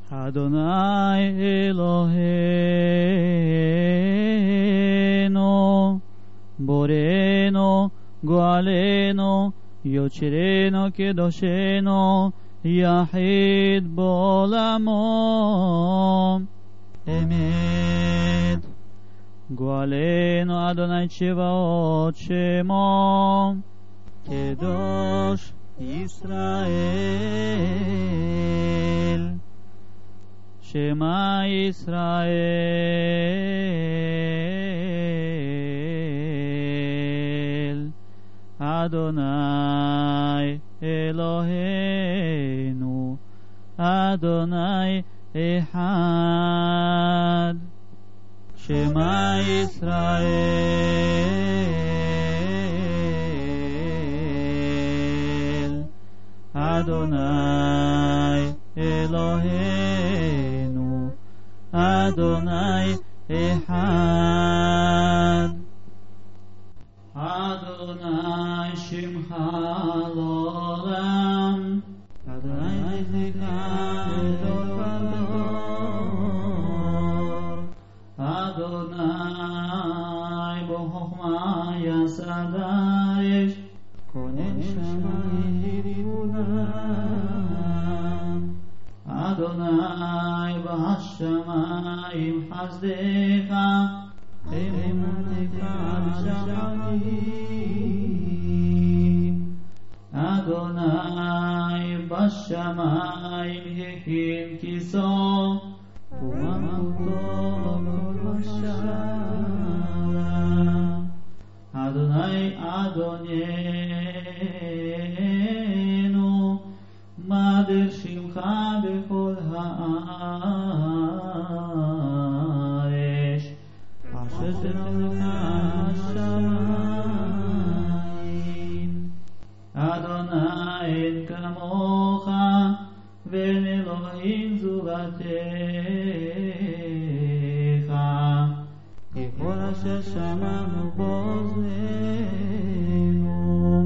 Adonai Eloheinu, Borenu, Goalenu, Yotzerenu, Kedoshenu, Yahid Bolamo. Emet. Goalenu Adonai Tsevaot Shemo, Kedosh Yisrael. Shema Yisrael, Adonai Eloheinu, Adonai Echad. Shema Yisrael, Adonai Eloheinu, Adonai Echad. Adonai Shimcha L'olam, Adonai Zikar L'dor, Adonai B'chokhma Yasadayesh, Konen Shamayim Ulam, Adonai B'hashamayim Chazdecha, Emunecha B'shamayim, Adonai B'shamayim Hekin Kiso, U'malchuto Kol B'shamayim. Adonai Adonenu, Madir Shimcha B'chol ha'aresh, Asher Tzemcha Hashamayim. Adonai en kamocha, ve'en Elohim zulatecha, Kol asher shama'nu b'oznenu.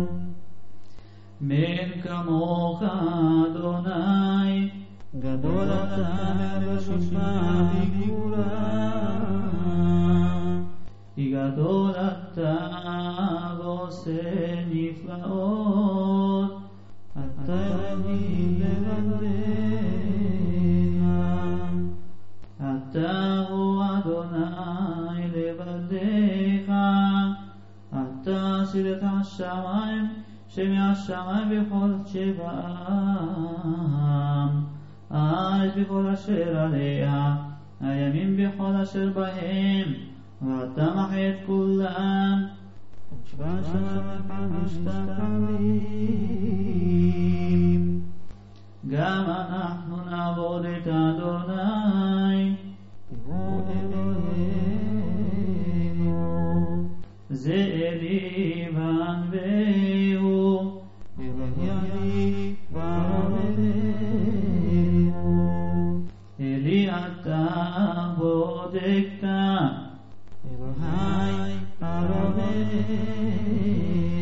Men kamocha Adonai, gadol ata v'shishma v'gvura, gadol ata v'oseh niflaot, ata elohim levadecha, ata hu Adonai levadecha, ata ashiret hashamayim שמהשמיים בכל צבאם, הארץ בכל אשר עליה, הימים בכל אשר בהם, ואתה מחיה את כולם, ושבע שמך משתחווים. גם אנחנו נעבוד את אדוני, הוא אלוהינו, זה אלי וענווהו, אלוהי וערבנו. אלי אתה בודקת, אלוהי ערבנו.